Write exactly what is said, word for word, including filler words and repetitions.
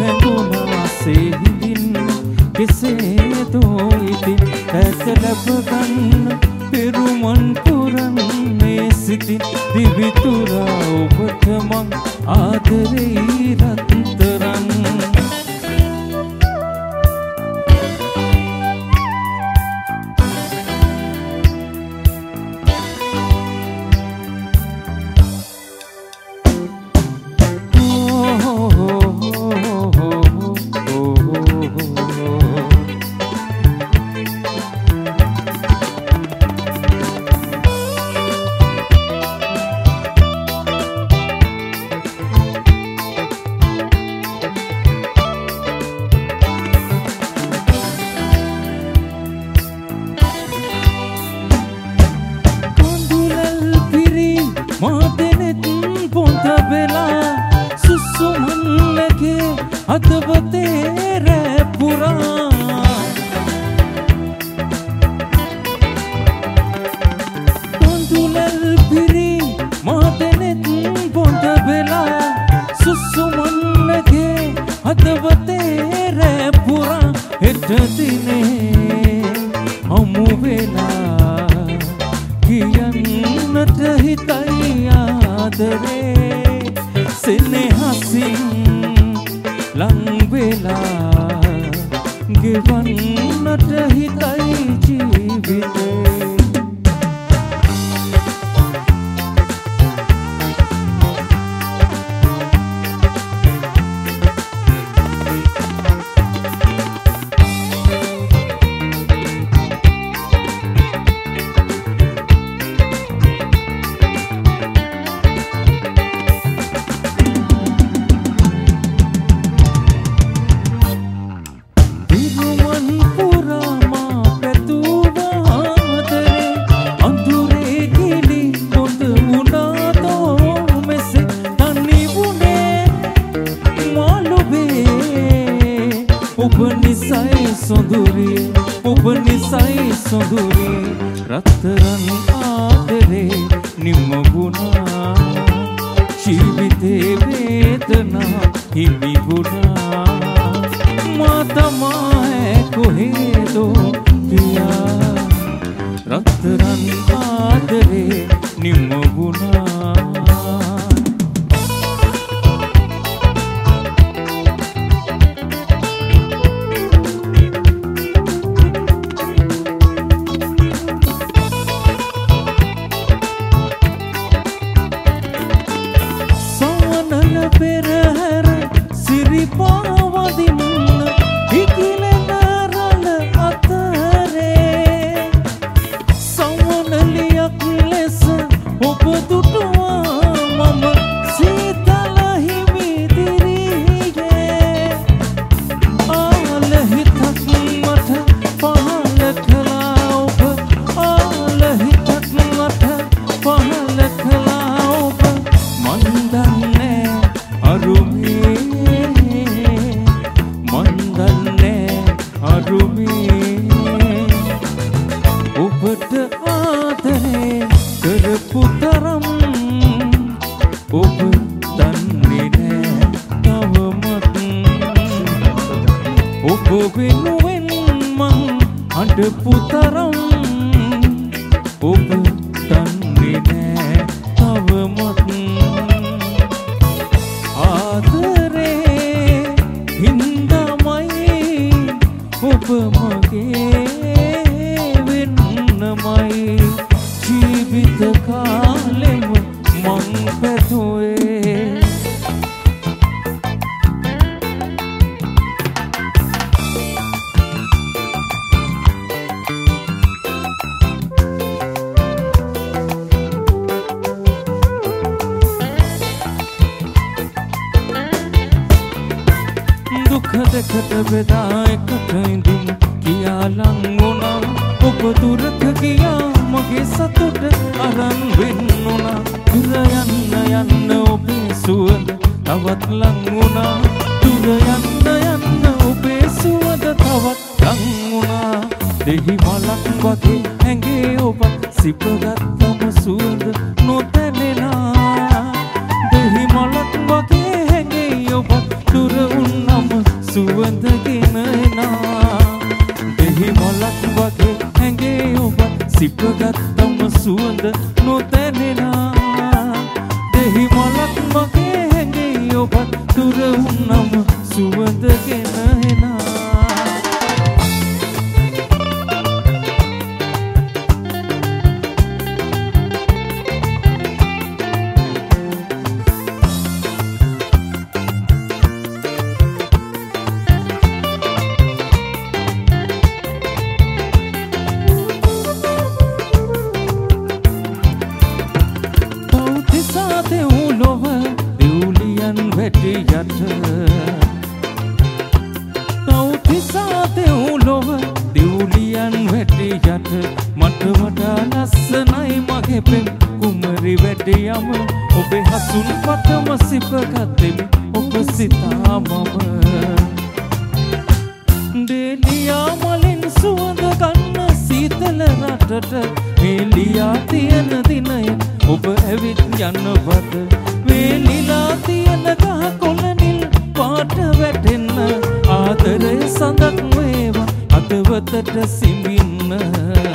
හැඟුණා සෙහිදින් කෙසේදෝ ඉතින් ඇත ලැබ ගන්න පෙරුමන් පුරන්නේ සිටින් දිවිතුරා ඔබට මං ආදරේ රත්තරන් දෙහි මලක් වගේ ඇඟේ ඔබ සිපගත්තම සුවඳ නොතැනෙනා දෙහි මලක් වගේ ඇඟේ ඔබ දුර වුණම සුවඳගෙන එනා දෙහි මලක් වගේ හැඟේ ඔබ සිපගත්තම සුවඳ නොතැනෙනා දෙහි මලක් වගේ හැඟේ ඔබ දුර වුණම සුවඳගෙන එනා මට වඩා ලස්සනයි මගේ පෙම් කුමරි වැඩියම ඔබේ හසුන් පතම සිපගත්තෙමි ඔබ සිතා මම දෙලියා මලින් සුවඳ ගන්න සීතල රටට වේලියා තියෙන දිනය ඔබ ඇවිත් යනවද වේලිලා තියෙන ගහ කොළ නිල් පාට වැටෙන්න ආදරේ සඳක් වේවා අදවතට සිඹින්න